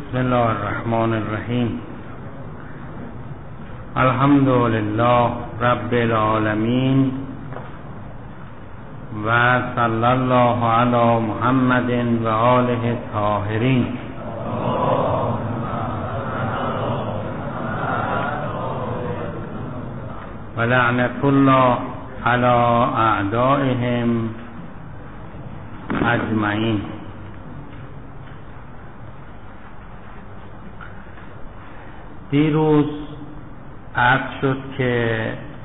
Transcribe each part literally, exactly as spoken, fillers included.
بسم الله الرحمن الرحیم. الحمد لله رب العالمین و صلی الله علی محمد و آله الطاهرین. و لعنت الله علی اعدائهم اجمعین. دیروز عرض شد که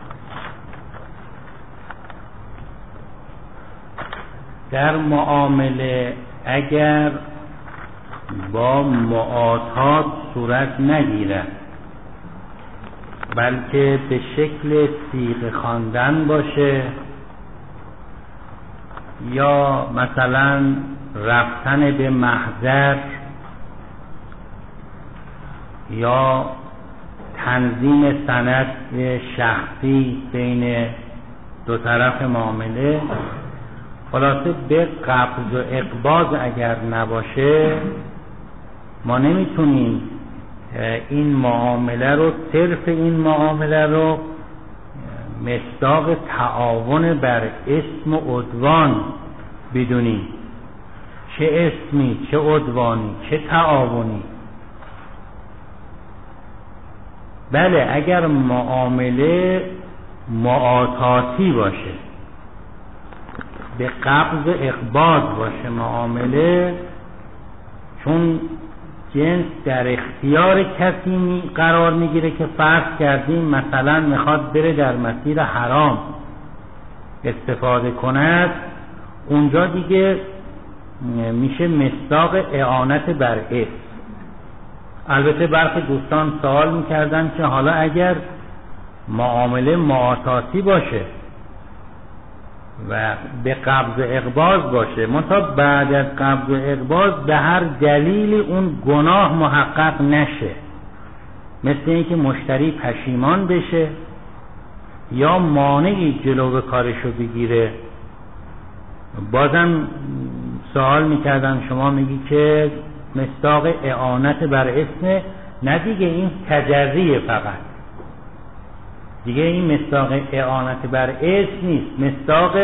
در معامله اگر با معاطات صورت نگیرد بلکه به شکل صیغه خواندن باشه یا مثلا رفتن به محضر یا تنظیم سند شخصی بین دو طرف معامله، خلاصه به قبض و اقباض اگر نباشه ما نمیتونیم این معامله رو صرف این معامله رو مصداق تعاون بر اسم و عدوان بدونیم، چه اسمی چه عدوانی چه تعاونی. بله اگر معامله معاطاتی باشه، به قبض و اقباض باشه معامله، چون جنس در اختیار کسی قرار میگیره که فرض کردیم مثلا میخواد بره در مسیر حرام استفاده کند، اونجا دیگه میشه مصداق اعانت بر اسم. البته برخی دوستان سوال میکردن که حالا اگر معامله معاطاتی باشه و به قبض و اقباض باشه، منتها بعد از قبض و اقباض به هر دلیلی اون گناه محقق نشه، مثل اینکه مشتری پشیمان بشه یا مانعی جلو کارشو بگیره، بازم سوال میکردن شما میگی که مصداق اعانت بر اسم، نه دیگه این تجریه، فقط دیگه این مصداق اعانت بر اسم نیست، مصداق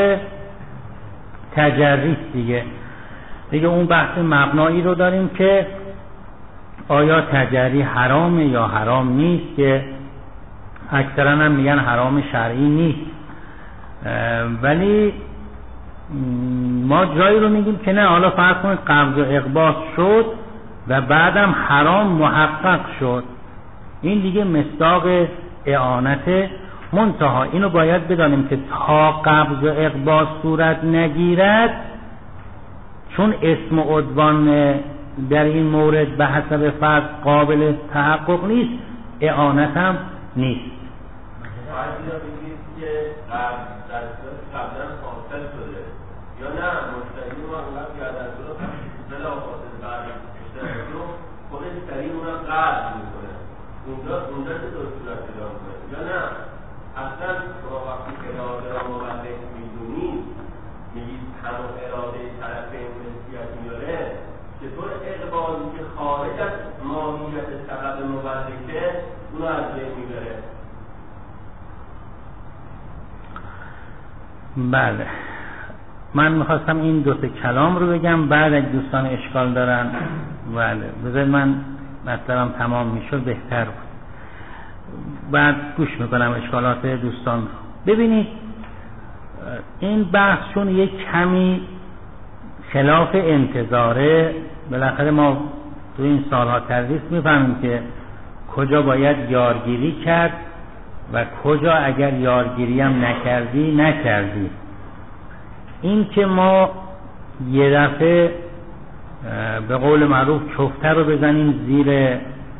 تجری دیگه. دیگه اون بحث مبنایی رو داریم که آیا تجری حرامه یا حرام نیست، که اکثرا هم میگن حرام شرعی نیست، ولی ما جایی رو میگیم که نه، حالا فرض کنید قبض و اقباض شد و بعدم حرام محقق شد، این دیگه مصداق اعانت. منتها اینو باید بدانیم که تا قبض و اقباض صورت نگیرد، چون اسم و عدوان در این مورد به حسب فرض قابل تحقق نیست، اعانت هم نیست. یا نه مشتری رو انقدر گردن شده بلا فاصله بعد اشتراکی رو خود مشتری اونم قرض میکنه، اونجا اونجا چه طور صورت پیدا میکنه؟ یا نه اصلا شما وقتی اراده را مبلغ میدونید میگید همون اراده طرف این نسبیت میاره، چطور اقبالی که خارج از ماهیت سبب مبلغه اونو از بین میبره؟ بله، من میخواستم این دو تا کلام رو بگم، بعد اگه دوستان اشکال دارن بله بذارید من مطلبم تمام میشد بهتر بود، بعد گوش میکنم اشکالات دوستان رو. ببینید این بحث چون یک کمی خلاف انتظاره، بالاخره ما تو این سالها تدریس میفهمیم که کجا باید یارگیری کرد و کجا اگر یارگیری هم نکردی نکردی. این که ما یه دفعه به قول معروف چفته رو بزنیم زیر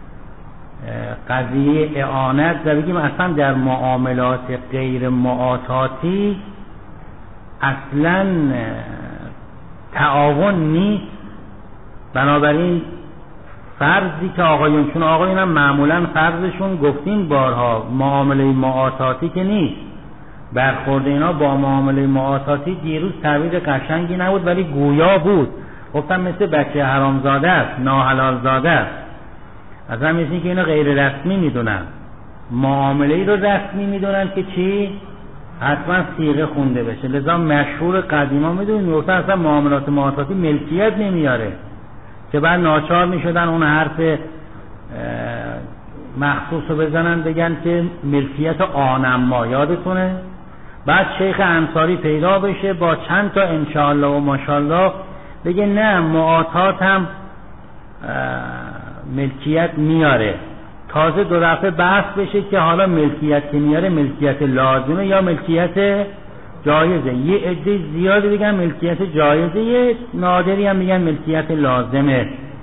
قضیه اعانت و بگیم اصلا در معاملات غیر معاطاتی اصلا تعاون نیست، بنابراین فرضی که آقایون، چون آقایون هم معمولا فرضشون گفتیم بارها معامله معاطاتی که نیست، برخورد اینا با معامله معاطاتی دیروز تعبیر قشنگی نبود ولی گویا بود، گفتم مثل بچه حرامزاده است، ناحلال زاده است. از هم مثل که اینو غیر رسمی میدونن، معامله ای رو رسمی میدونن که چی؟ حتما صیغه خونده بشه. لذا مشهور قدیما میدونید گفتن اصلا معاملات معاطاتی ملکیت نمیاره که بعد ناچار میشدن اون حرف مخصوص رو بزنن بگن که ملکیت آنما، یادتونه؟ بعد شیخ انصاری پیدا بشه با چند تا انشاءالله و ماشاءالله بگه نه معاطات هم ملکیت میاره. تازه دو دفعه بحث بشه که حالا ملکیت که میاره ملکیت لازمه یا ملکیت جایزه. یه عده زیادی بگن ملکیت جایزه، یه نادری هم میگن ملکیت لازمه.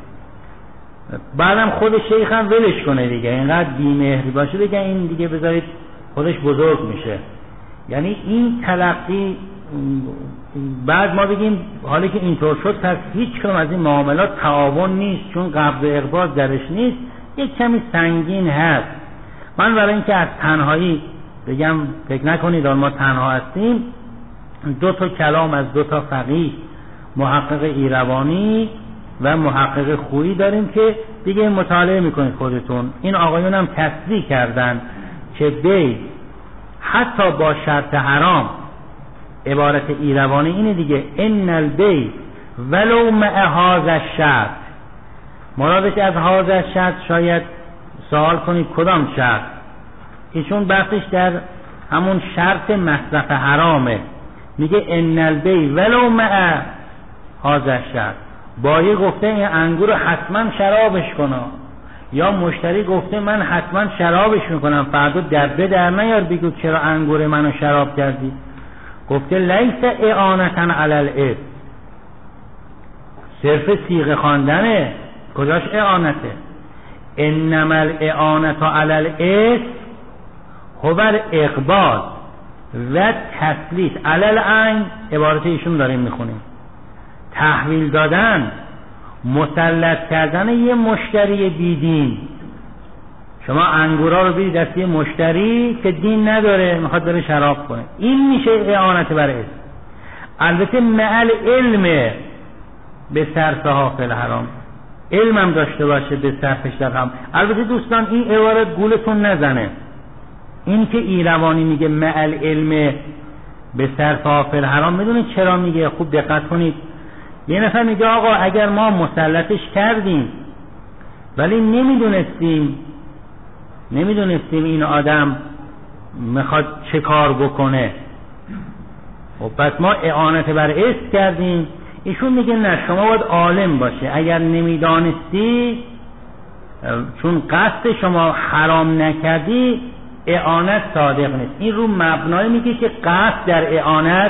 بعدم خود شیخ هم ولش کنه دیگه، اینقدر بی‌مهری باشه بگن این دیگه بذارید خودش بزرگ میشه. یعنی این تلقی بعد ما بگیم حالا که اینطور شد پس هیچ کدوم از این معاملات تعاون نیست چون قبض و اقباض درش نیست، یک کمی سنگین هست. من برای اینکه از تنهایی بگم فکر نکنید ما تنها هستیم، دو تا کلام از دو تا فقیه، محقق ایروانی و محقق خویی داریم که دیگه مطالعه میکنید خودتون. این آقایون هم تصدیق کردن که بی حتی با شرط حرام، عبارت ایروانی اینه دیگه، ان البی ولو مع هذا الشرط. مرادش از هذا الشرط شاید سوال کنید کدام شرط؟ ایشون بحثش در همون شرط مصرف حرامه. میگه ان البی ولو مع هذا الشرط. بایی گفته این انگور حتما شرابش کنه، یا مشتری گفته من حتما شرابش میکنم، فردا دبه در نیار بگو چرا انگور منو شراب کردی. گفته لیس اعانتا علی الاثم، صرف صیغه خواندنه، کجاش اعانته؟ انما الاعانت علی الاثم هو الاقباض و تسلیط علی العین. عبارت ایشون داریم میخونیم، تحویل دادن، مسلط کردن یه مشتری بیدین. شما انگورا رو بدید دست یه مشتری که دین نداره میخواد بره شراب کنه، این میشه اعانت بر اسم. البته معل علم به صرفها فی الحرام، علمم داشته باشه به صرفش در حرام. البته دوستان این عبارت گولتون نزنه، این که ایروانی میگه معل علم به صرفها فی الحرام، میدونید چرا میگه؟ خوب دقت کنید. یه نفر میگه آقا اگر ما مسلطش کردیم ولی نمیدونستیم نمیدونستیم این آدم میخواد چه کار بکنه، خب پس ما اعانت بر اسم کردیم. ایشون میگه نه، شما باید عالم باشه، اگر نمیدانستی چون قصد شما حرام نکردی اعانت صادق نیست. این رو مبنای میگه که قصد در اعانت،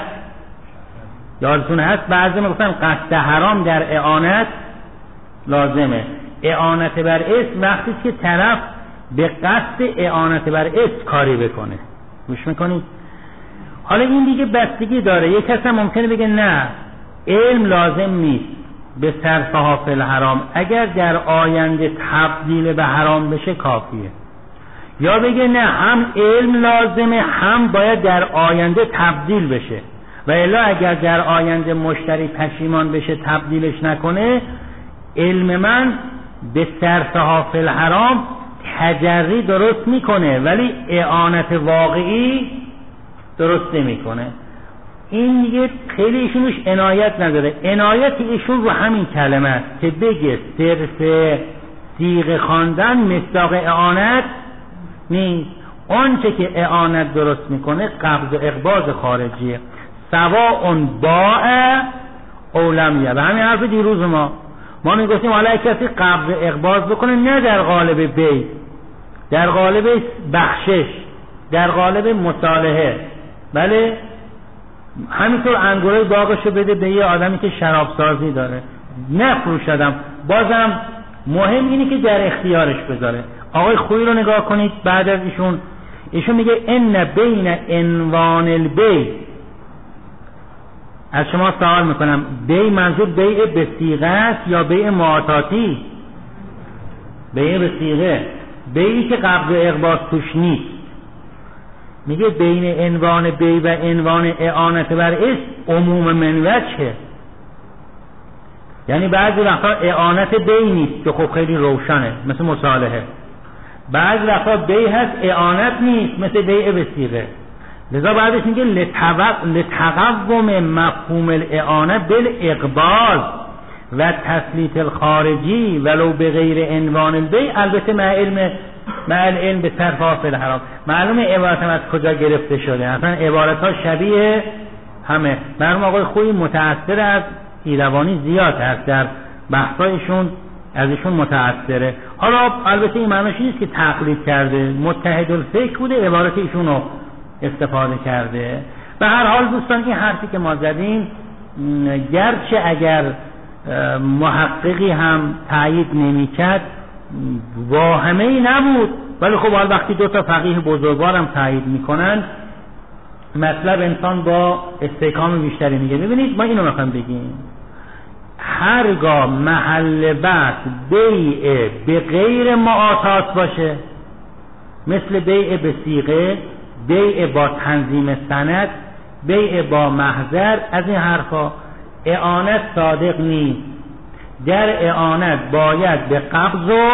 یادتون هست بعضی میگفتن قصد حرام در اعانت لازمه. اعانت بر اسم وقتی که طرف به قصد اعانت بر اسم کاری بکنه. گوش میکنید؟ حالا این دیگه بستگی داره. یک کس هم ممکنه بگه نه علم لازم نیست به صرفها فی الحرام، اگر در آینده تبدیل به حرام بشه کافیه. یا بگه نه هم علم لازمه هم باید در آینده تبدیل بشه، و الا اگر در آینده مشتری پشیمان بشه تبدیلش نکنه، علم من به صرفها فی الحرام تجری درست میکنه ولی اعانت واقعی درست نمیکنه. این دیگه خیلی ایشونش عنایت نداره. عنایت ایشون رو همین کلمه است که بگه صرف صیغه خواندن مصداق اعانت نیست. آنچه که اعانت درست میکنه قبض و اقباض خارجیه. سواء باء او لم یبع. همین حرف دیروز ما ما میگفتیم حالا کسی قبض و اقباض بکنه نه در قالب بی، در قالب بخشش، در قالب مصالحه. بله همینطور انگورای باغشو بده به یه آدمی که شرابسازی داره، نفروشدم، بازم مهم اینه که در اختیارش بذاره. آقای خویی رو نگاه کنید بعد از ایشون، ایشون میگه ان بین عنوان البی. از شما سوال میکنم بی منظور بیع به صیغه است یا بیع معاطاتی؟ بیع به صیغه، بیعی که قبض و اقباض توش نیست. میگه بین عنوان بی و عنوان اعانت بر اسم عموم من وجهه. یعنی بعضی وقتا اعانت بی نیست که خب خیلی روشنه مثل مصالحه، بعضی وقتا بی هست اعانت نیست مثل بیع به صیغه. لذا بعدش میگه لتقوم مفهوم الاعانه بالاقباض و تسلیط الخارجی ولو به غیر عنوان البیع، البته مع علم مع العلم به صرف حاصل حرام. معلومه عبارت از کجا گرفته شده، اصلا عبارت ها شبیه همه. مرحوم آقای خویی متأثر از ایروانی زیاد هست، در بحثایشون ازشون متأثره. حالا البته این معنیش نیست که تقلید کرده، متحد الفکر بوده، عبارت ایشون رو استفاده کرده. به هر حال دوستان این حرفی که ما زدیم گرچه اگر محققی هم تایید نمی‌کرد واهمه‌ای نبود، ولی خب حال وقتی دو تا فقیه بزرگوار هم تایید میکنن مطلب انسان با استحکام بیشتری میگه. ببینید ما اینو میخوایم بگیم، هرگاه محل بحث بیع به غیر معاطات باشه، مثل بیع به صیغه، بیع با تنظیم سند، بیع با محضر، از این حرفا اعانت صادق نیست. در اعانت باید به قبض و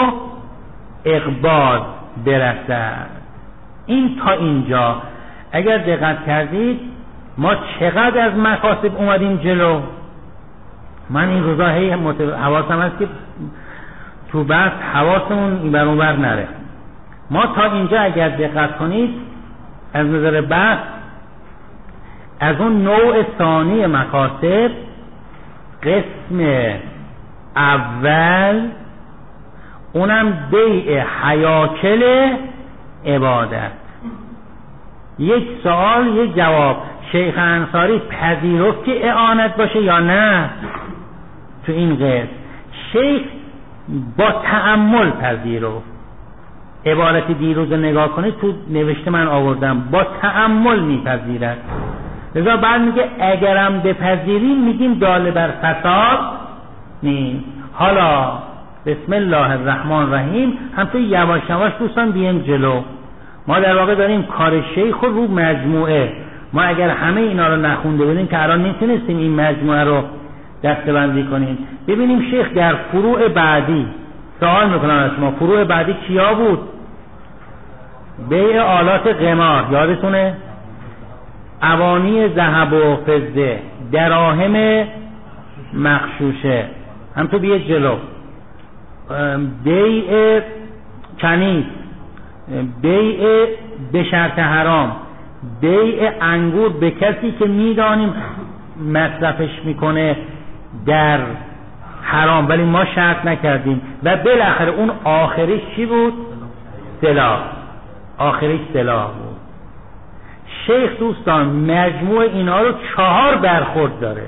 اقباض برسد. این تا اینجا اگر دقت کردید ما چقدر از مکاسب اومدیم جلو. من این روزا هی حواسم هست که تو بحث حواسمون این بر اون بر نره. ما تا اینجا اگر دقت کنید از نظر بحث از اون نوع ثانی مکاسب قسم اول اونم بیع حیاکل عبادت. یک سوال یک جواب، شیخ انصاری پذیرفت که اعانت باشه یا نه؟ تو این قسم شیخ با تأمل پذیرفت. عبارت دیروز نگاه کنید تو نوشته من آوردم، با تأمل میپذیرد. لذا بعد میگه اگرم بپذیریم میگیم دال بر فساد نیست. حالا بسم الله الرحمن الرحیم هم تو یواش یواش دوستان بیایم جلو. ما در واقع داریم کار شیخ رو رو مجموعه. ما اگر همه اینا رو نخونده بودیم که الان نمیتونستیم این مجموعه رو دسته‌بندی کنیم. ببینیم شیخ در فروع بعدی، سوال میکنم از شما، فروع بعدی کیا بود؟ بیع آلات قمار، یادتونه؟ اوانی ذهب و فضه، دراهم مغشوشه. هم تو بیه جلو. بیع کنیز، بیع به شرط حرام، بیع انگور به کسی که میدانیم مصرفش میکنه در حرام ولی ما شرط نکردیم، و بالاخره اون آخرش چی بود؟ سلاح. آخرش سلاح بود. شیخ دوستان مجموع اینا رو چهار برخورد داره.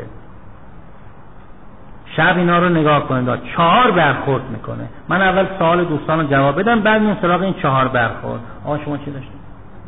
شب اینا رو نگاه کنید، چهار برخورد میکنه. من اول سوال دوستان رو جواب بدم، بعد میام سراغ این چهار برخورد. آقا شما چی داشتید؟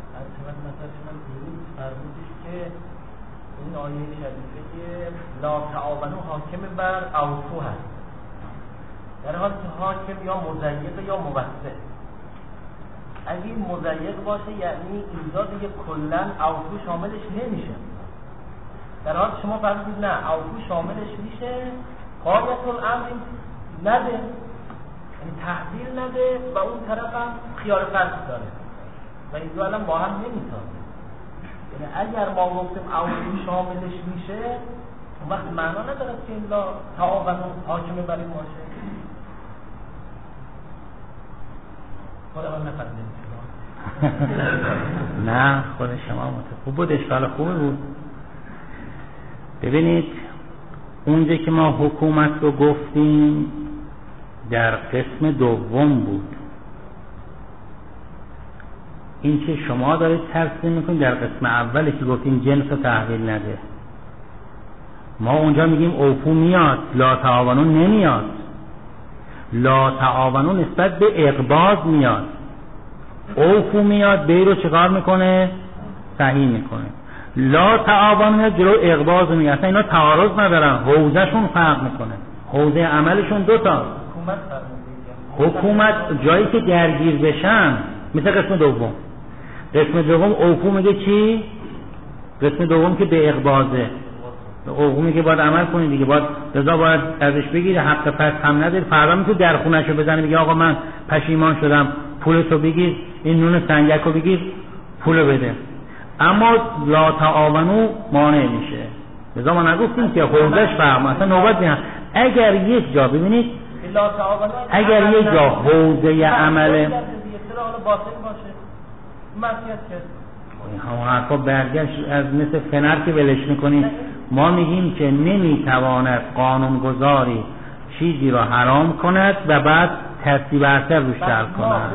این آیه شریفه که لا تعاونوا حاکم بر اوفو هست، در حالی که حاکم یا مضیق یا موسع. اگه این مضیق باشه یعنی اینجا دیگه کلا اوفو شاملش نمیشه، در حالی شما فرمودید نه اوفو شاملش میشه، قاعدت الامر نده، یعنی تحویل نده و اون طرف هم خیال فرض داره و این دو الان با هم نمیتونه. یعنی اگر ما گفتیم اولی شاملش میشه اون وقت معنا نداره که الا تعاون حاکم بر این باشه. خدا من نفهمیدم. نه خود شما خوب بود، اشکال خوبی بود. ببینید اونجا که ما حکومت رو گفتیم در قسم دوم بود، این که شما دارید ترسیم میکنید در قسم اولی که گفتیم جنس رو تحویل نده. ما اونجا میگیم اوفو میاد، لا تعاونون نمیاد. لا تعاونون نسبت به اقباض میاد، اوفو میاد بی رو چکار میکنه؟ صحیح میکنه. لا تعاونون میاد جلو اقباض میاد. اصلا اینا تعارض ندارن، حوزهشون فرق میکنه، حوزه عملشون دوتا. حکومت جایی که درگیر بشن مثل قسم دوم. قسم دوم اوفو میگه چی؟ قسم دوم که به اقباضه. حکمی که باید عمل کنید دیگه، باید رضا باید ازش بگیره، حق پس هم نداره. فردا میتونه در خونه‌شو بزنه بگه آقا من پشیمان شدم، پولتو بگیر، این نون سنگکو بگیر، پولو بده. اما لا تعاونو مانع میشه. رضا ما نگفتیم که حوزش فهم اصلا نوبت میاد. اگر یک جا ببینید اگر یک جا حوزه عمل همون حرفا برگشت از مثل فنر که ولش میکنیم. ما میگیم که نمیتواند قانونگذاری چیزی را حرام کند و بعد ترتیب اثر روش در کند.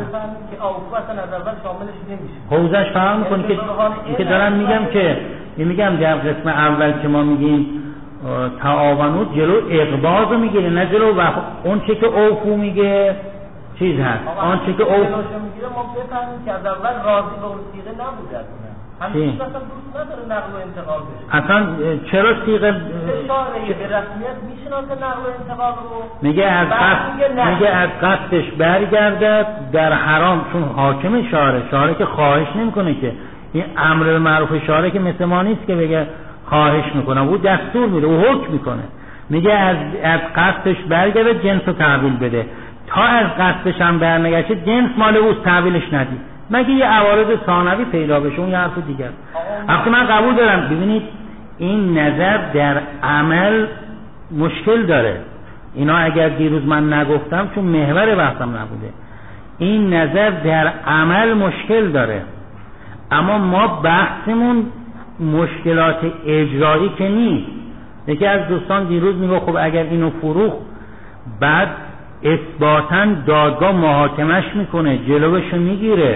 حوزش فهم میکنی که که دارم میگم که میگم در قسم اول که ما میگیم تعاونود جلو اقباض رو میگیره، نه جلو و اون چه که اوفو میگه چیز هست. آن چه که اوفو میگیره ما بفهمیم که از اول راضی به اون صیغه نبوده. همین اصلا دوست نداره نقل و انتقال بشه. اصلا چرا صیغه اشاره به رسمیت میشناسه نقل و انتقال رو؟ میگه از قصد میگه از قصدش برگردد در حرام، چون حاکم شارع شارع که خواهش نمیکنه که این امر به معروف شارع که مثل ما نیست که بگه خواهش میکنه، او دستور میده، او حکم میکنه. میگه از از قصدش برگرده جنس رو تحویل بده. تا از قصدش هم برنگشه جنس مال اوست، تحویلش ندی مگه یه عوارض ثانوی پیدا بشه، اون یه حرف دیگه است. وقتی من قبول دارم ببینید این نظر در عمل مشکل داره. اینا اگر دیروز من نگفتم چون محور بحثم نبوده، این نظر در عمل مشکل داره. اما ما بحثمون مشکلات اجرایی که نیست. یکی از دوستان دیروز میگه خب اگر اینو فروخت بعد اثباتاً دادگاه محاکمش میکنه، جلوشو میگیره.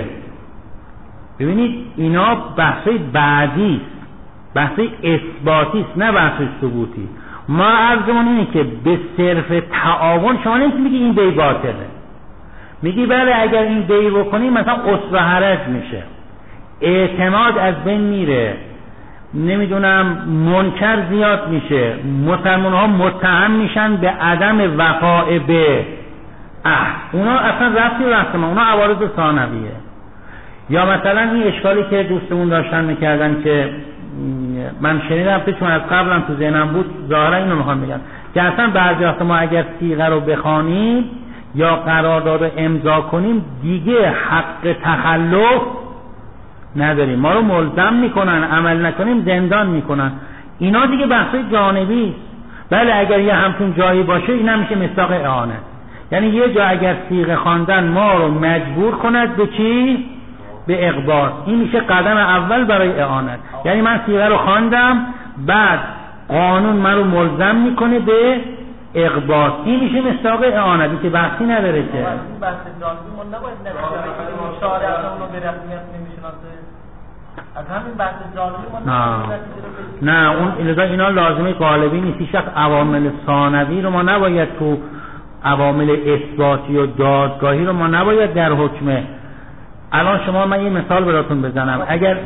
ببینید اینا بحثای بعدی است، بحثای اثباتی است نه بحثای ثبوتی. ما عرضمون اینه که به صرف تعاون شما نمیتونی میگی این دی باطله، میگی بله اگر این دی بکنی مثلا قصر حرج میشه، اعتماد از بین میره، نمیدونم منکر زیاد میشه، مسلمان ها متهم میشن به عدم وفاء به اه اونا اصلا ربطی رسم اونا عوارض ثانویه. یا مثلا این اشکالی که دوستمون داشتن میکردن که من شنیدم چون از قبلم تو ذهنم بود، ظاهرا اینو میخوام بگم که اصلا بعضی وقتا ما اگر صیغه رو بخوانیم یا قرارداد رو امضا کنیم دیگه حق تخلف نداریم، ما رو ملزم میکنن، عمل نکنیم زندان میکنن. اینا دیگه بحثای جانبی است. بله اگر یه همچون جایی باشه این هم میشه مصداق اعانت. یعنی یه جا اگر صیغه خواندن ما رو مجبور کند به چی؟ به اقباض، این میشه قدم اول برای اعانت. یعنی من صیغه رو خواندم بعد قانون من رو ملزم میکنه به اقباض، این میشه مصداق اعانتی که بحثی نداره که بحث جانبی من نباید نتیجه شارع اونو به رسمیت نمیشناسه. از همین بحث جانبی من نه نه اون لذا اینا لازمه غالبی نیست. هیچ وقت عوامل ثانوی رو ما نباید تو عوامل اثباتی و دادگاهی رو ما نباید در حکم. الان شما من یه مثال براتون بزنم، اگر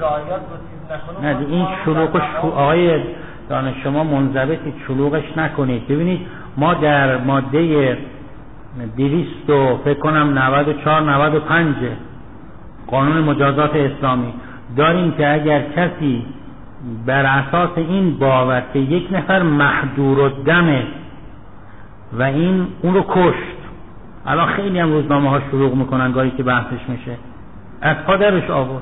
نه این شلوغش آقای دانش شما منضبطی شلوغش نکنید. ببینید ما در ماده دویست و فکر کنم نود و چهار نود و پنج قانون مجازات اسلامی داریم که اگر کسی بر اساس این باور که یک نفر محضور الدمه و این اون رو کشت، الان خیلی هم روزنامه ها شلوغ میکنن گاهی که بحثش میشه، از پادرش آورد.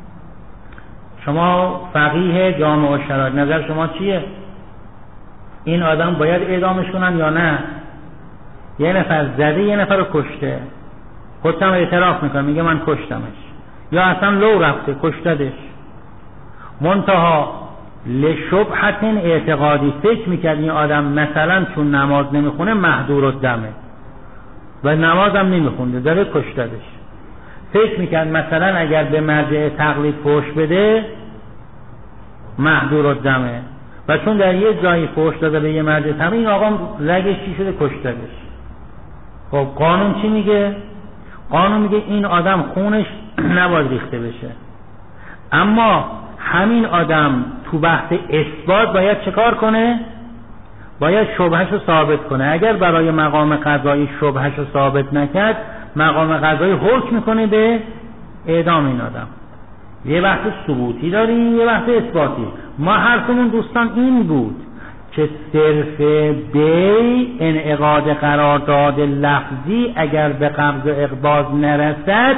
شما فقیه جامعه و شرایط نظر شما چیه؟ این آدم باید اعدامش کنن یا نه؟ یه نفر زده یه نفر رو کشته، خودم اعتراف میکنه میگه من کشتمش، یا اصلا لو رفته کشتدش، منتها لشبهت اعتقادی فکر میکرد این آدم مثلا چون نماز نمیخونه محضور الدمه و نماز هم نمیخونده داره کشتدش، فکر میکرد مثلا اگر به مرجع تقلید فحش بده محضور الدمه و چون در یه جایی فحش داده به یه مرجع تقلید این آقا رگش چی شده کشتدش. خب قانون چی میگه؟ قانون میگه این آدم خونش نباید ریخته بشه، اما همین آدم تو بحث اثبات باید چه کار کنه؟ باید شبهش رو ثابت کنه. اگر برای مقام قضایی شبهش رو ثابت نکرد مقام قضایی حکم میکنه به اعدام این آدم. یه بحث ثبوتی داریم، یه بحث اثباتی. ما حرفمون دوستان این بود که صرف بی انعقاد قرارداد لفظی اگر به قبض و اقباض نرسد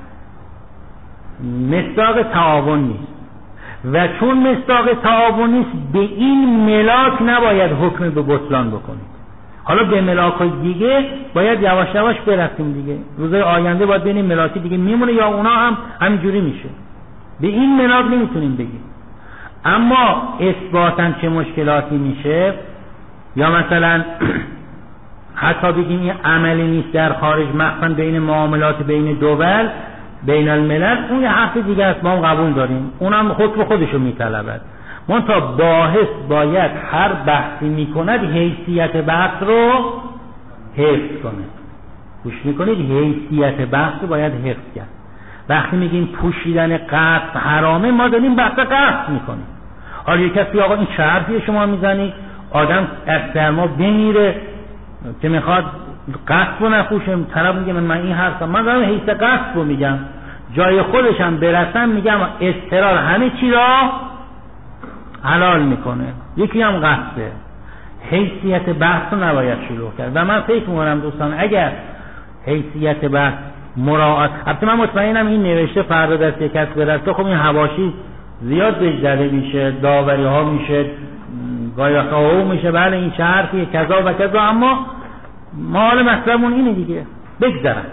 مصداق تعاون نیست و چون مصداق تعاون نیست به این ملاک نباید حکم به بطلان بکنید. حالا به ملاک‌های دیگه باید یواش یواش برسیم دیگه، روزهای آینده باید ببینیم ملاکی دیگه میمونه یا اونا هم همینجوری میشه. به این ملاک نمیتونیم بگیم. اما اثباتاً چه مشکلاتی میشه، یا مثلا حتی بگیم این عملی نیست در خارج، مخصوصاً بین معاملات بین دول بین الملل، اون یه حرف دیگه است، ما هم قبول داریم، اونم خود به خودشو میطلبد. منتها باحث باید هر بحثی میکند حیثیت بحث رو حفظ کنه. گوش میکنید، حیثیت بحث رو باید حفظ کرد. وقتی میگیم پوشیدن قصد حرامه، ما داریم بحث قصد میکنیم. حالا یک کسی آقا این چه حرفی شما میزنی؟ آدم از سرما بمیره که میخواد قصد رو نپوشه، طرف میگه من این حرفم، من دارم حیث قصد رو میگم، جای خودشم برسم میگم اضطرار همه چی را حلال میکنه، یکی هم قصده. حیثیت بحث رو نباید شروع کرد و من فکر میکنم دوستان اگر حیثیت بحث مراعات، البته من مطمئنم این نوشته فردا دست یک کس برسته، خب این حواشی زیاد بهش زده میشه، داوری ها میشه، گایاقه ها میشه، بله این چه حرفیه کذا و کذا، اما ما حال مطلبمون اینه دیگه. بگذارم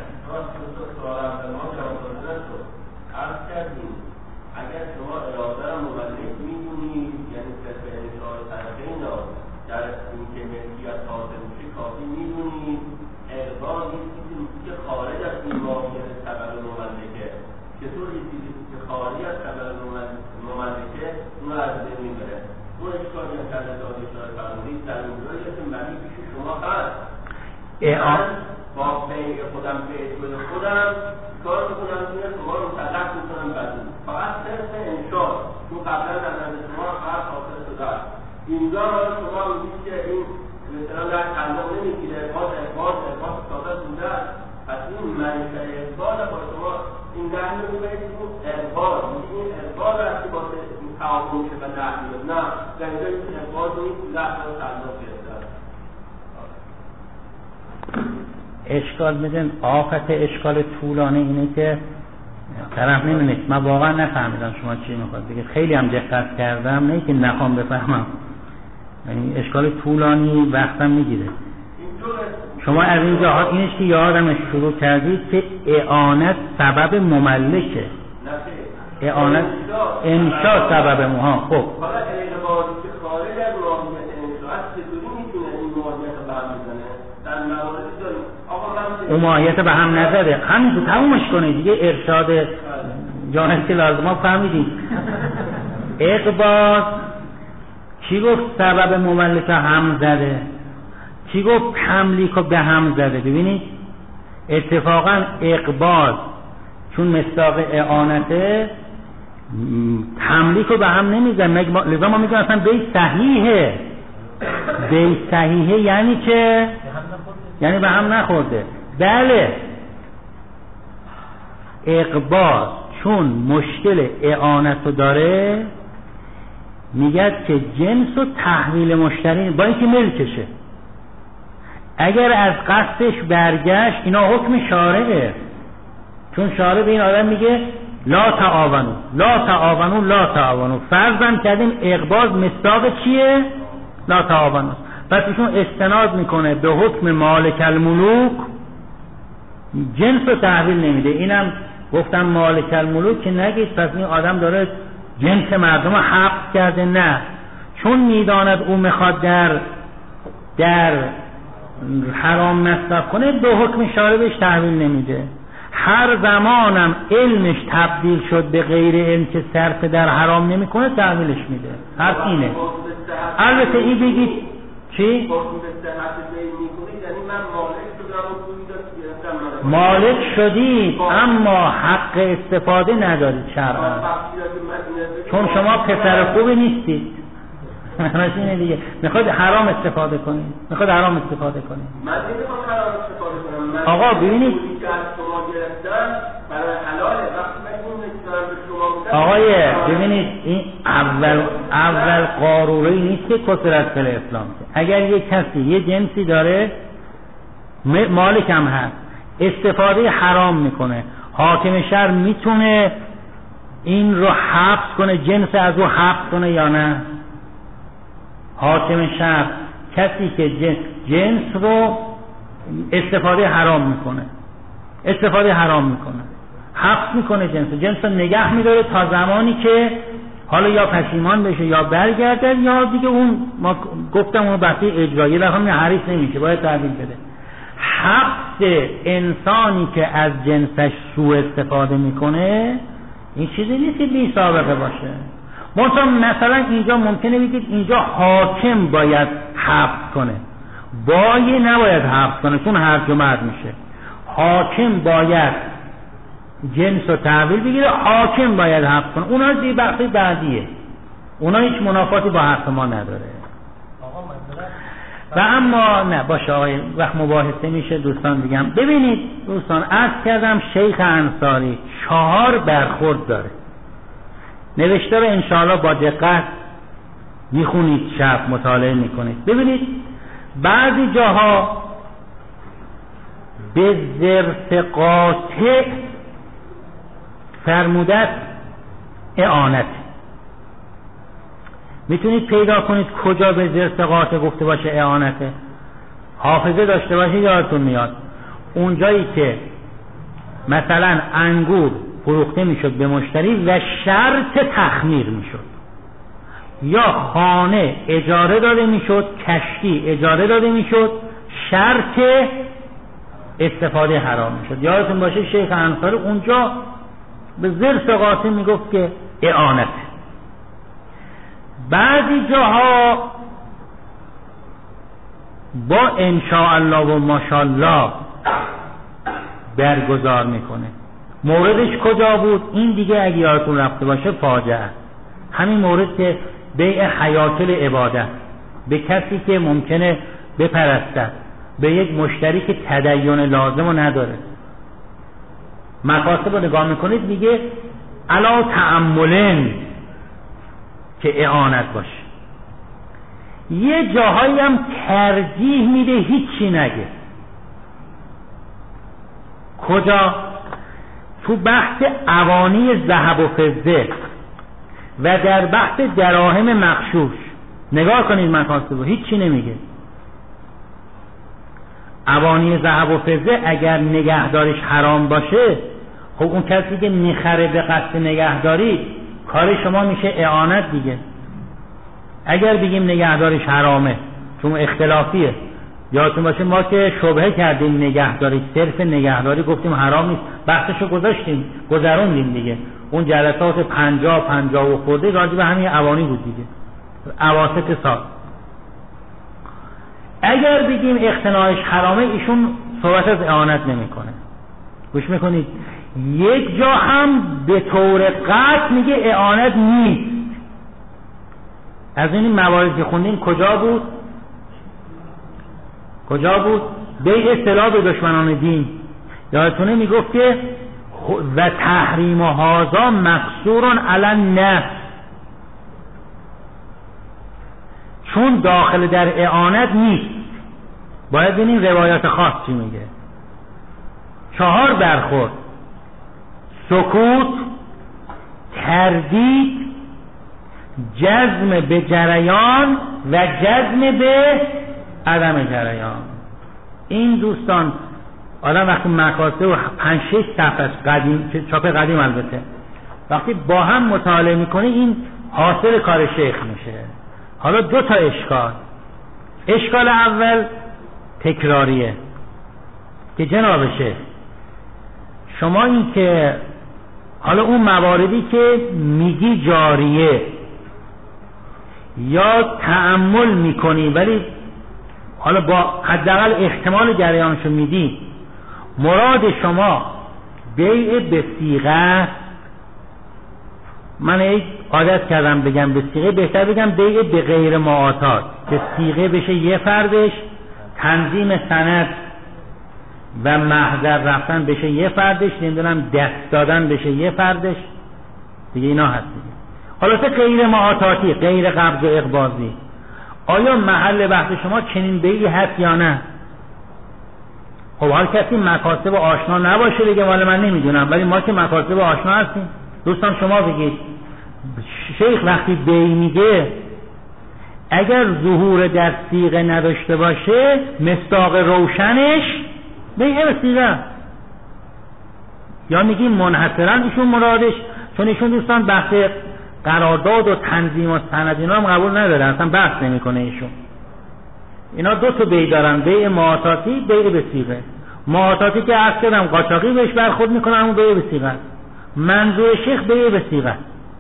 من با بیع خودم بیع خود خودم کار میکنم که شما رو مطلق میکنم بدون فقط صرف انشاء، چون قبلا از نظر شما فقط حاصل شده است. اینجا شما میگید که این مثلا در تعلق نمیگیره، باز اقباض اقباض ساده بوده است، پس این منشأ اقباض با شما این نحن رو میبرید که اقباض این اقباض است که باید تعاون شه و نحن نه در اینجا این اقباض نیست، لحظه رو تعلق گرفته است. اشکال میدن، آفت اشکال طولانه اینه که طرف نمیدونه. من واقعا نفهمیدم شما چی میخواد بگید، خیلی هم دقت کردم، نه که نخوام بفهمم، یعنی اشکال طولانی وقتم میگیره. شما از این جاها اینش که یادم شروع کردید که اعانت سبب مملکه، اعانت انشاء سبب مها. خب اون ماهیت به هم نزده، همین تو تمومش کنه دیگه. ارشاد جانست که لازم ها فهمیدید. اقباض چی گفت سبب مملک هم زده، چی گفت تملیک به هم زده. ببینید اتفاقا اقباض چون مصداق اعانته تملیک به هم نمیزنه، لذا ما میگیم اصلا بی صحیحه. بی صحیحه یعنی که یعنی به هم نخورده. بله اقباض چون مشکل اعانت داره میگه که جنس و تحویل مشتری با اینکه ملکشه، اگر از قصدش برگشت اینا حکم شارعه، چون شارع به این آدم میگه لا تعاونو لا تعاونو لا تعاونو، فرضاً کردیم اقباض مصداق چیه؟ لا تعاونو. پس ایشون استناد میکنه به حکم مالک الملوک، جنس رو تحویل نمیده. اینم گفتم مالک الملوک که نگید پس این آدم داره جنس مردم رو حبس کرده، نه، چون میداند او میخواد در در حرام مصرف کنه به حکم شارع بهش تحویل نمیده. هر زمانم علمش تبدیل شد به غیر علم که صرف در حرام نمیکنه تحویلش میده. حرف اینه. البته این بگید چی؟ مالک شدید اما حق استفاده ندارید شرعا، چون شما پسر خوبی نیستید. اینه دیگه، میخواد حرام استفاده کنید، میخواد حرام استفاده کنید. من نمیخوام حرام استفاده کنم. آقا ببینید پولی که از شما گرفتن برای حلاله، وقتی من این نمیتونم به شما میدم آقای ببینید این اول اول قاروره نیست که کثرت فی الاسلام. اگر یک کسی یه جنسی داره مالک هم هست استفاده حرام میکنه، حاکم شهر میتونه این رو حبس کنه، جنس از رو حبس کنه یا نه؟ حاکم شهر کسی که جنس, جنس رو استفاده حرام میکنه استفاده حرام میکنه حبس میکنه، جنس جنس رو نگه میداره تا زمانی که حالا یا پشیمان بشه یا برگرده یا دیگه اون ما گفتم اون بحثی اجرایی در همین حریص نمیشه، باید تحویل بده. حبس انسانی که از جنسش سوء استفاده میکنه این چیزی نیست که بی سابقه باشه. مثلا مثلا اینجا ممکنه بگید اینجا حاکم باید حبس کنه، بایی نباید حبس کنه چون هرج و مرج میشه. حاکم باید جنس رو تحویل بگیره، حاکم باید حبس کنه. اونا دیگه بحثی بعدیه، اونا هیچ منافاتی با حق ما نداره. و اما نه باشه آقای وقت مباحثه میشه دوستان دیگم. ببینید دوستان عرض کردم شیخ انصاری چهار برخورد داره، نوشته رو انشاءالله با دقت میخونید، شب مطالعه میکنید. ببینید بعضی جاها به ظرف قاطع فرمودت اعانت، میتونید پیدا کنید کجا به ظرف قاطع گفته باشه اعانته. حافظه داشته باشه یادتون میاد اونجایی که مثلا انگور فروخته میشد به مشتری و شرط تخمیر میشد، یا خانه اجاره داده میشد، کشتی اجاره داده میشد، شرط استفاده حرام میشد. یادتون باشه شیخ انصاری اونجا به ظرف قاطع میگفت که اعانت. بعضی جاها با انشاءالله و ماشاءالله برگزار میکنه. موردش کجا بود؟ این دیگه اگه یادتون رفته باشه فاجعه، همین مورد که بیع حیاکل عبادت به کسی که ممکنه بپرستد به یک مشتری که تدین لازم رو نداره. مقاصد رو نگاه میکنید میگه علا تأملن که اعانت باشه. یه جاهایی هم ترجیح میده هیچی نگه. کجا؟ تو بحث اوانی ذهب و فضه و در بحث دراهم مغشوش نگاه کنید مقاصد رو، هیچی نمیگه. اوانی ذهب و فضه اگر نگهداریش حرام باشه خب اون کسی که میخره به قصد نگهداری کار شما میشه اعانت دیگه. اگر بگیم نگهداریش حرامه چون اختلافیه، یادتون باشه ما که شبهه کردیم نگهداری، صرف نگهداری گفتیم حرام نیست، بحثشو گذاشتیم گذروندیم دیگه. اون جلسات پنجاه پنجاه و خورده راجع به همین اوانی بود دیگه، اواسط سال. اگر بگیم اقتناعش حرامه ایشون صحبت از اعانت نمیکنه. گوش میکنید یک جا هم به طور قطع میگه اعانت نیست. از این مواردی که خوندیم کجا بود؟ کجا بود؟ بیع سلاح به دشمنان دین. یادتونه میگفت که و تحریم هذا مقصور علی النفس، چون داخل در اعانت نیست. باید ببینیم روایات خاص چی میگه. چهار برخورد: سکوت، تردید، جزم به جریان و جزم به عدم جریان. این دوستان آدم وقتی مقاصد و پنج شش صفحه قدیم، چاپ قدیم البته، وقتی با هم مطالعه میکنه این حاصل کار شیخ میشه. حالا دو تا اشکال. اشکال اول تکراریه که جناب شیخ شما این که حالا اون مواردی که میگی جاریه یا تأمل میکنی ولی حالا با حداقل احتمال جریانشو میدی، مراد شما بیع به صیغه، من ای عادت کردم بگم به صیغه، بهتر بگم بیع به غیر معاطات، که صیغه بشه یه فردش، تنظیم سند و محضر رفتن بشه یه فردش، نمیدونم دست دادن بشه یه فردش. دیگه اینا هست دیگه. حالا تا غیر معاطاتی، غیر قبض و اقباضی، آیا محل بحث شما چنین بیعی هست یا نه؟ خب هر کسی مکاسب آشنا نباشه دیگه، والا من نمیدونم، ولی ما که مکاسب آشنا هستیم. دوستان شما بگید شیخ وقتی بیع میگه اگر ظهور در صیغه نداشته باشه مصداق روشنش بیع به صیغه، یا میگیم منحصرا ایشون مرادش، چون ایشون دوستان بحث قرارداد و تنظیم و سند اینا هم قبول نداره، اصلا بحث نمیکنه ایشون. اینا دو تا بیع دارن، بیع معاطاتی، بیع به صیغه. معاطاتی که عرض کردم قاچاقی بهش برخورد میکنه، اون بیع به صیغه. منظور شیخ بیع به صیغه.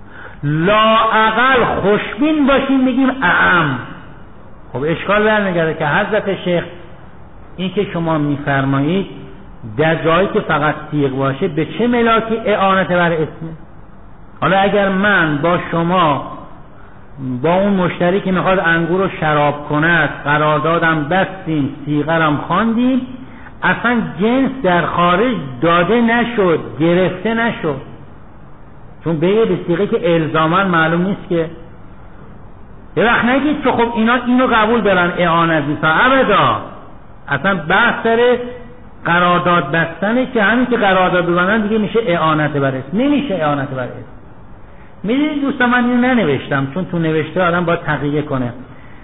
لااقل خوشبین باشیم میگیم اعم. خب اشکال برمیگرده که حضرت شیخ این که شما میفرمایید در جایی که فقط صیغه باشه به چه ملاکی اعانت بر اسمه؟ حالا اگر من با شما با اون مشتری که میخواد انگور رو شراب کند قراردادم بستیم، صیغه رم خواندیم، اصلا جنس در خارج داده نشد، گرفته نشد، چون بیع به صیغه که الزاما معلوم نیست که. یه وقت نگید که خب اینا اینو قبول دارن اعانت نیست، ابدا. اصلا بحث داره قرارداد بستنه که همین که قرارداد ببندن دیگه میشه اعانت بر اسم، نمیشه اعانت بر اسم. میدونید دوستان من اینو ننوشتم چون تو نوشته آدم باید تقیه کنه.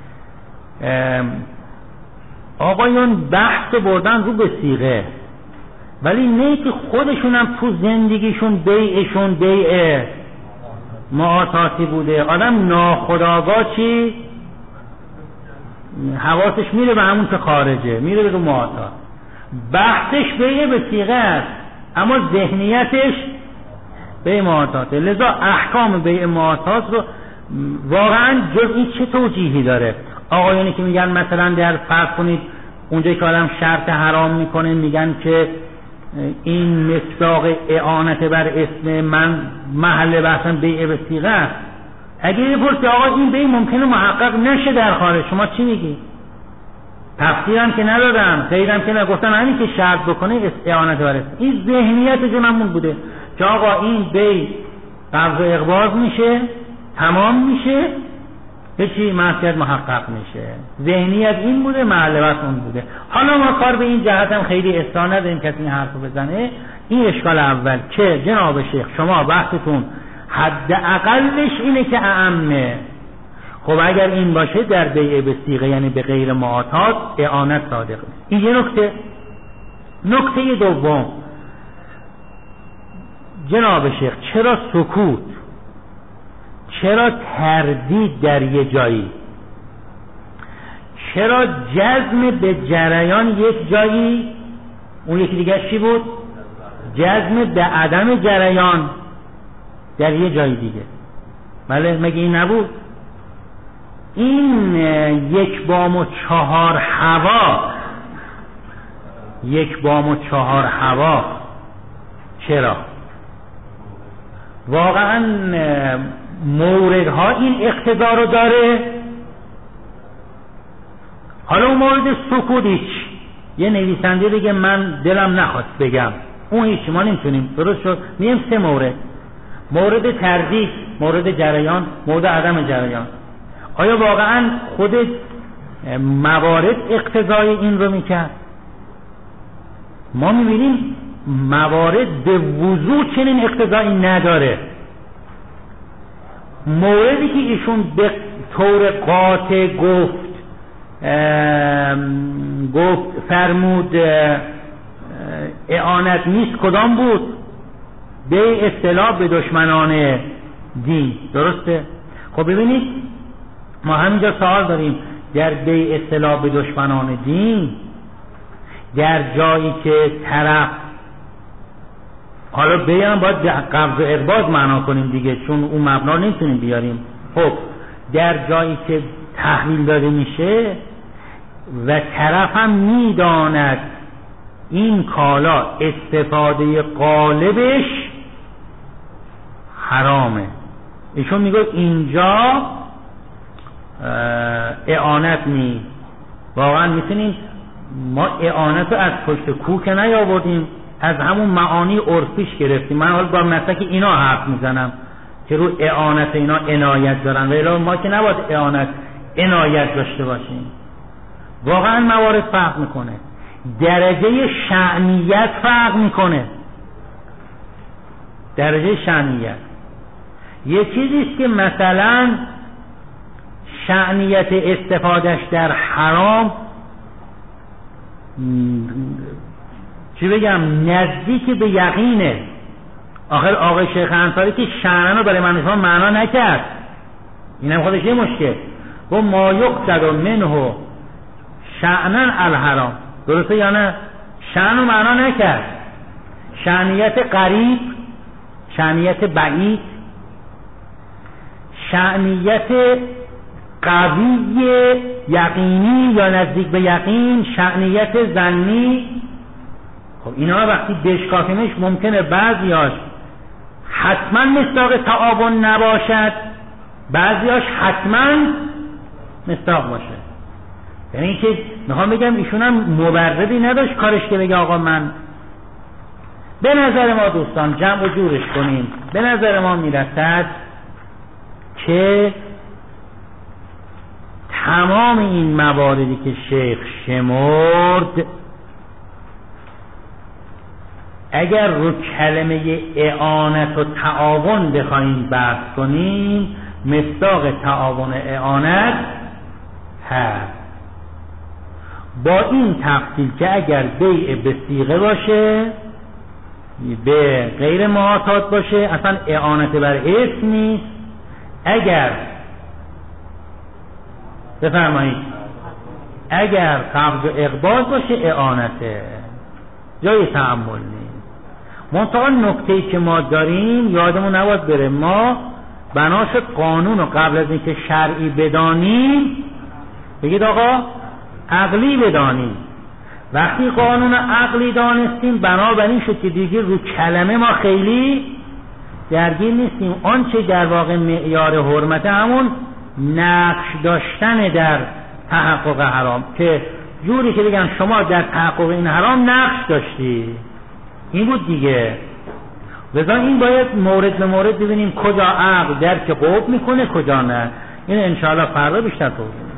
آقایون بحث بردن رو به صیغه، ولی نه که خودشون هم تو زندگیشون بیعشون بیع معاطاتی بوده. آدم ناخودآگاه چی حواسش میره به همون که خارجه، میره به معاطات. بحثش بیع به صیغه است اما ذهنیتش بیع معاطاته. لذا احکام بیع معاطات رو واقعا جزئی چه توجیهی داره؟ آقایانی که میگن مثلا در فرض کنید اونجا که آدم شرط حرام میکنه میگن که این مصداق اعانت بر اسم من محل بحثم بیع به صیغه است. اگه بپرسی آقا این بیع ممکنه محقق نشه در خارج، شما چی میگی؟ تفسیرم که ندادن، غیرم که نگفتن، همین که شرط بکنه اعانت بر اسم. این ذهنیت جنمون بوده که آقا این بیع قبض و اقباض میشه، تمام میشه، به چی معصیت محقق میشه. ذهنیت این بوده، محل بحث اون بوده. حالا ما کار به این جهت هم خیلی اصلاح نداریم کسی این حرفو بزنه. این اشکال اول که جناب شیخ شما بحثتون حداقلش اینه که اعمه. خب اگر این باشه در بیع به صیغه یعنی به غیر معاطات اعانت صادق نیست. این یه نکته. نکته دوم جناب شیخ چرا سکوت، چرا تردید در یه جایی، چرا جزم به جریان یک جایی، اون یکی دیگه چی بود؟ جزم به عدم جریان در یه جایی دیگه. بله مگه این نبود؟ این یک بام و چهار هوا، یک بام و چهار هوا چرا؟ واقعا موردها این اقتضا رو داره. حالا اون مورد سکوت هیچ، یه نویسنده دیگه من دلم نخواست بگم، اون هیچ ما نمیتونیم، درست شد. میم سه مورد: مورد تردید، مورد جریان، مورد عدم جریان. آیا واقعا خود موارد اقتضای این رو میکرد؟ ما میبینیم موارد به وضوح چنین اقتضایی نداره. موردی که ایشون به طور قاطع گفت گفت فرمود اعانت نیست کدام بود؟ به اصطلاح به دشمنان دین، درسته؟ خب ببینید ما همینجا سوال داریم، در به اصطلاح به دشمنان دین در جایی که طرف، حالا بیان باید قبض و اقباض معنا کنیم دیگه چون اون مبنا نمیتونیم بیاریم. خب در جایی که تحویل داده میشه و طرف هم میداند این کالا استفاده غالبش حرامه، ایشون میگه اینجا اعانت نیست. واقعا میتونیم ما اعانت رو از پشت کوه که نیاوردیم، از همون معانی عرفیش گرفتیم. من حالا با مسلک اینا حرف میزنم که رو اعانت اینا عنایت دارن، ولی ما که نباید اعانت عنایت داشته باشیم. واقعا موارد فرق میکنه، درجه شأنیت فرق میکنه. درجه شأنیت یه چیزیست که مثلا شأنیت استفادهش در حرام چی بگم نزدیک به یقینه. آخر آقای شیخ انصاری که شأن رو برای من معنا نکرد، اینم خودش یه مشکل. و ما یقصد منه شأنا الحرام، درسته یا نه؟ شأن رو معنا نکرد. شأنیت قریب، شأنیت بعید، شأنیت قوی یقینی یا نزدیک به یقین، شأنیت ظنی. خب اینا وقتی بشکافیمش ممکنه بعضیاش حتما مصداق تعاون نباشد، بعضیاش حتما مصداق باشه. یعنی اینکه میخوام بگم ایشون هم مبرری نداشت کارش که بگه آقا من، به نظر ما دوستان جمع و جورش کنیم، به نظر ما میرسد که تمام این مواردی که شیخ شمرد اگر رو کلمه اعانت و تعاون بخوایم بحث کنیم، مصداق تعاون اعانت هست، با این تفصیل که اگر بیع به صیغه باشه، به غیر معتاد باشه، اصلا اعانت بر اسم نیست. اگر بفرمایید اگر قبض و اقباض باشه اعانته، جای تأمل نیست. منتها نکته‌ای که ما داریم یادمون نباید بره، ما بناش قانون و قبل از اینکه شرعی بدانیم بگید آقا عقلی بدانیم. وقتی قانون عقلی دانستیم بنابراین شد که دیگه رو کلمه ما خیلی درگیر نیستیم. آنچه در واقع معیار حرمت همون نقش داشتن در تحقق حرام، که جوری که بگم شما در تحقق این حرام نقش داشتی، این بود دیگه. لذا این باید مورد به مورد ببینیم کجا عقل درک قوب میکنه کجا نه. این انشاءالله فردا بیشتر توضیح